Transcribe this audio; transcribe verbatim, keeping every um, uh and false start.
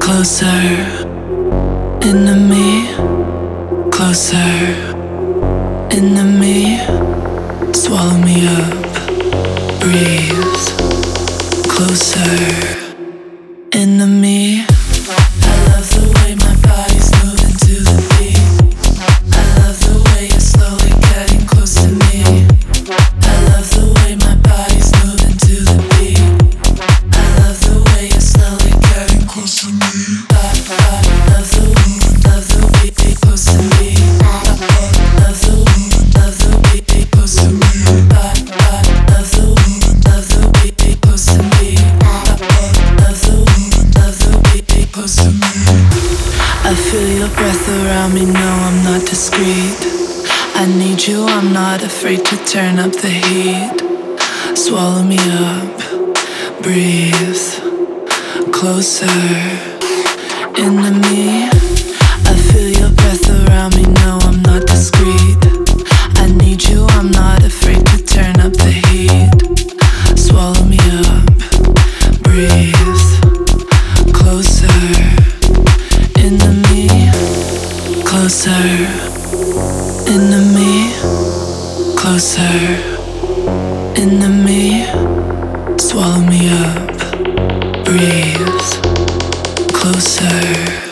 Closer into me, closer into me, swallow me up, breathe, closer into me. I love the way my body's moving to the beat. I love the way you're slowly getting close to me. I love the way my body's moving to the beat. I love the way you're slowly getting close to me. I, I love the love the beat close to me. I, I love the love the beat close to me. I, I love the love the beat close to me. I, I love the love the beat close to me. I feel your breath around me, no, I'm not discreet. I need you, I'm not afraid to turn up the heat. Swallow me up, breathe, closer into me. I feel your breath around me, no, I'm not discreet. I need you, I'm not afraid to turn up the heat. Swallow me up, breathe, closer into me, closer into me, closer into me, swallow me up, breathe, closer.